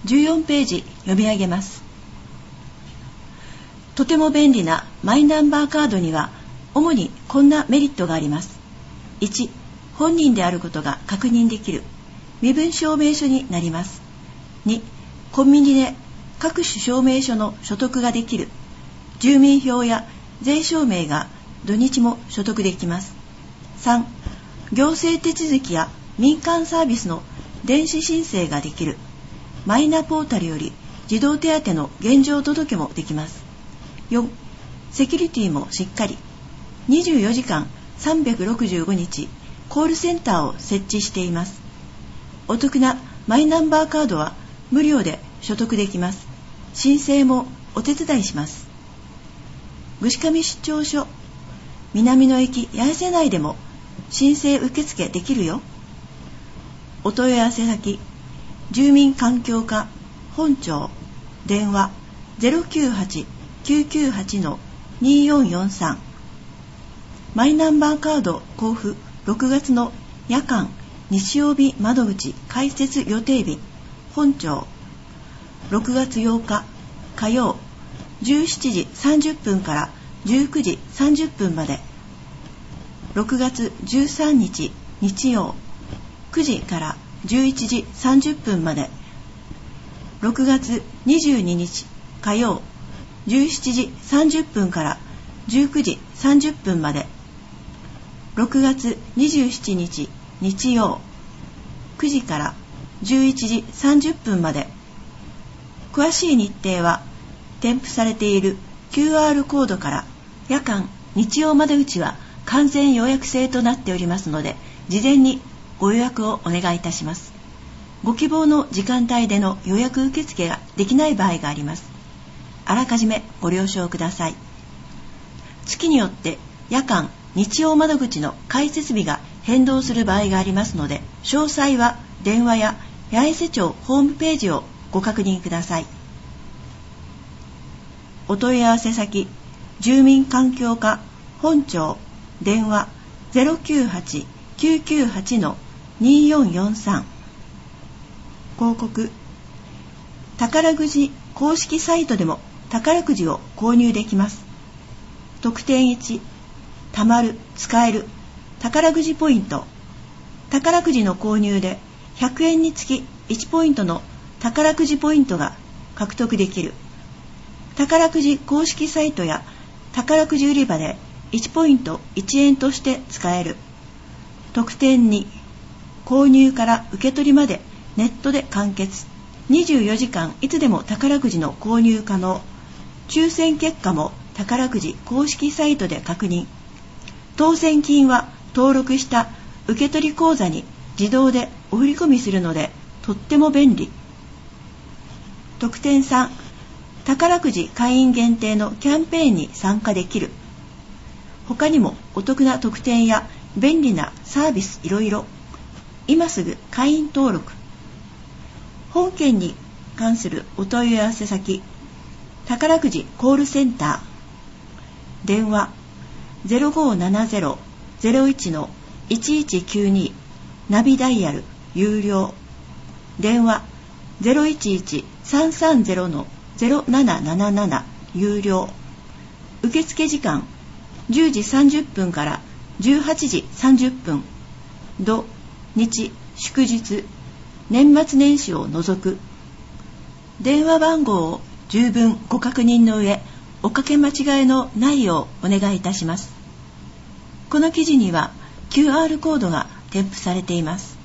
14ページ読み上げます。とても便利なマイナンバーカードには主にこんなメリットがあります。1、本人であることが確認できる身分証明書になります。2、コンビニで各種証明書の所得ができる。住民票や税証明が土日も所得できます。3、行政手続きや民間サービスの電子申請ができる。マイナポータルより児童手当の現状届もできます。4、セキュリティもしっかり。24時間365日コールセンターを設置しています。お得なマイナンバーカードは無料で所得できます。申請もお手伝いします。串上出張所、南の駅八重瀬内でも申請受付できるよ。お問い合わせ先、住民環境課本庁、電話 098-998-2443。マイナンバーカード交付6月の夜間日曜日窓口開設予定日本庁、6月8日火曜17時30分から19時30分まで。6月13日日曜9時から11時30分まで。6月22日火曜17時30分から19時30分まで。6月27日日曜9時から11時30分まで。詳しい日程は添付されている QR コードから。夜間日曜窓口は完全予約制となっておりますので、事前にご予約をお願いいたします。ご希望の時間帯での予約受付ができない場合があります。あらかじめご了承ください。月によって夜間日曜窓口の開設日が変動する場合がありますので、詳細は電話や八重瀬町ホームページをご確認ください。お問い合わせ先、住民環境課本庁、電話 098-998-2443。広告、宝くじ公式サイトでも宝くじを購入できます。特典1、貯まる、使える宝くじポイント。宝くじの購入で100円につき1ポイントの宝くじポイントが獲得できる。宝くじ公式サイトや宝くじ売り場で1ポイント1円として使える。特典2、購入から受け取りまでネットで完結。24時間いつでも宝くじの購入可能。抽選結果も宝くじ公式サイトで確認。当選金は登録した受取口座に自動でお振り込みするのでとっても便利。特典3、宝くじ会員限定のキャンペーンに参加できる。他にもお得な特典や便利なサービスいろいろ。今すぐ会員登録。本件に関するお問い合わせ先、宝くじコールセンター、電話 0570-01-1192、ナビダイヤル有料。電話 011-330-0777 有料。受付時間10時30分から18時30分。土日祝日年末年始を除く。電話番号を十分ご確認の上、おかけ間違いのないようお願いいたします。この記事には QR コードが添付されています。